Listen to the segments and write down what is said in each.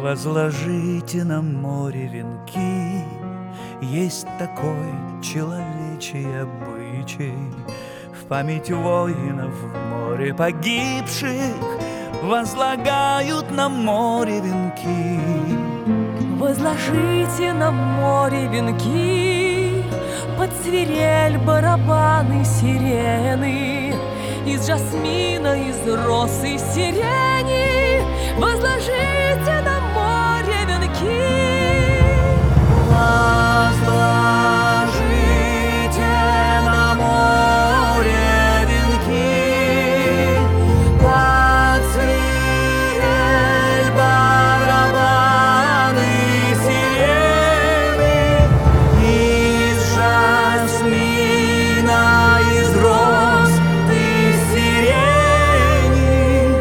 Возложите на море венки, есть такой человечий обычай. В память воинов в море погибших возлагают на море венки. Возложите на море венки, под свирель барабаны сирены, из жасмина, из роз и сирени. Возложите на море венки. Возложите на море венки, под свирель барабаны сирены, из жасмина, из роз и сирени.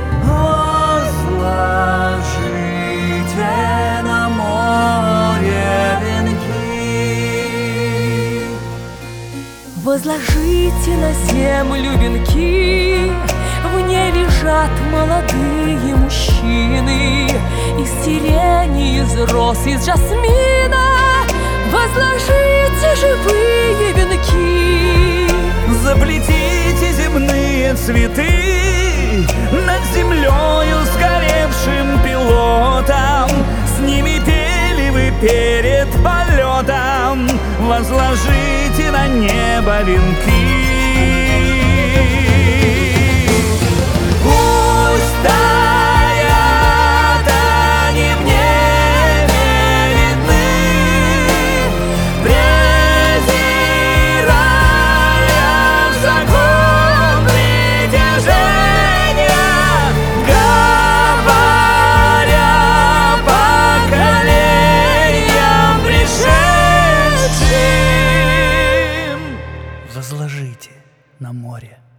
Возложите на море венки. Возложите на землю венки, в ней лежат молодые мужчины, из сирени, из роз, из жасмина. Возложите живые венки. Заплетите земные цветы над землею сгоревшим пилотом. С ними пели вы перед полетом. Возложите на небо венки. Пусть стоят они в небе видны, презирая закон притяжения, говоря поколениям пришедшим. Возложите на море